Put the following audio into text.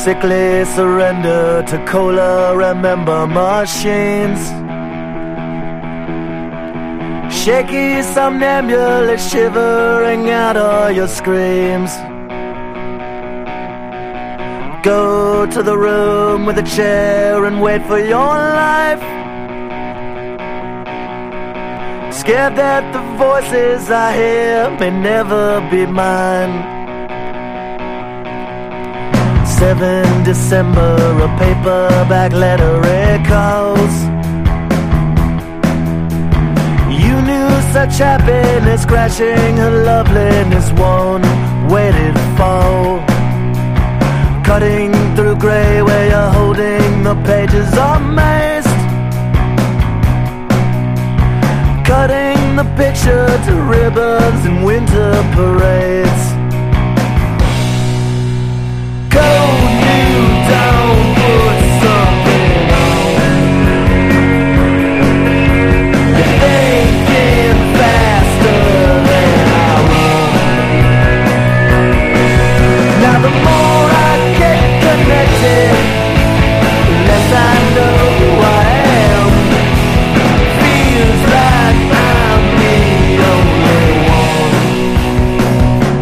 Sickly surrender to cola, remember machines. Shaky somnambulate shivering out all your screams. Go to the room with a chair and wait for your life. Scared that the voices I hear may never be mine. 7 December, a paperback letter echoes. You knew such happiness, crashing her loveliness won't wait it fall. Cutting through grey where you're holding the pages amazed. Cutting the picture to ribbons in winter parade.